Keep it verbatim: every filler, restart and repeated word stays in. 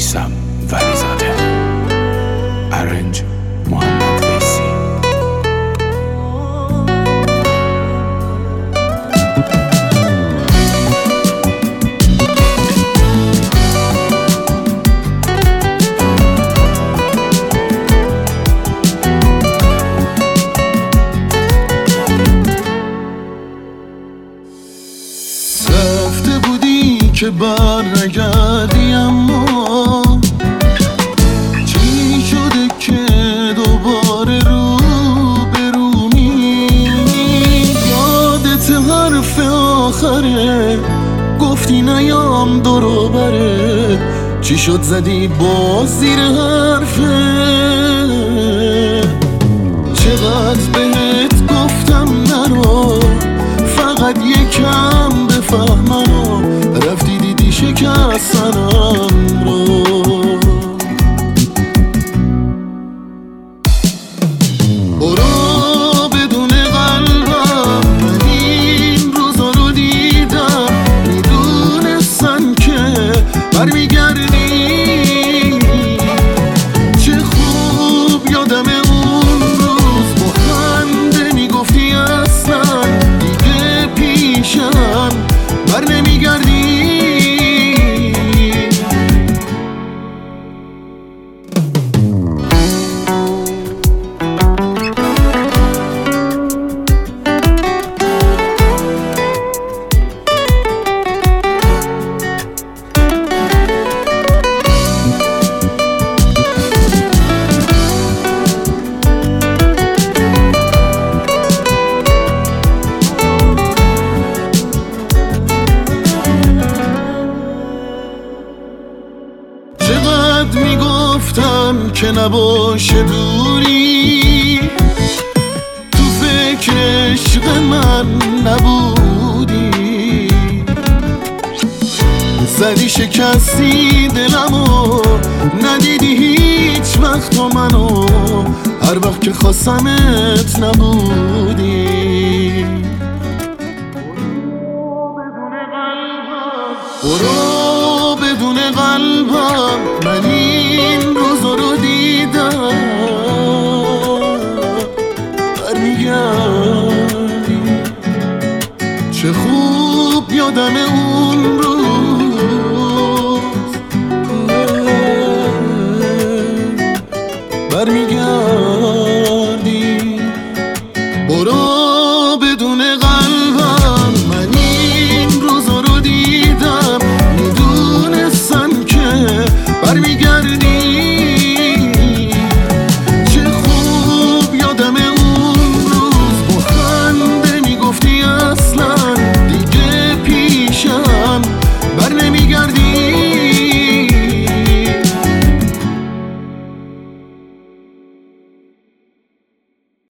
میسم ولیزاده. ارنج محمد ویسی. رفته بودی که بر نگردی، اما چی شده که دوباره رو برونی؟ یادت حرف آخره گفتی نیام دورو بره، چی شد زدی باز زیر حرفه؟ چقدر بهت گفتم نرو، فقط یکم بفهمم، رفتی دیدی شکستنم رو. برو بدون قلبم، من این روزا رو دیدم، میدونستم که برمیگردی. چه خوب یادم اون روز با خنده میگفتی اصلا دیگه پیشم بر نمیگردی. چقدر میگفتم که نباشه دوری، تو فکر عشق من نبودی، زدی شکستی دلمو، ندیدی هیچ وقت تو منو، هر وقت که خواستمت نبودی. برو بدون قلبم، من این روزا رو دیدم، برمیگردی. چه خوب یادم اون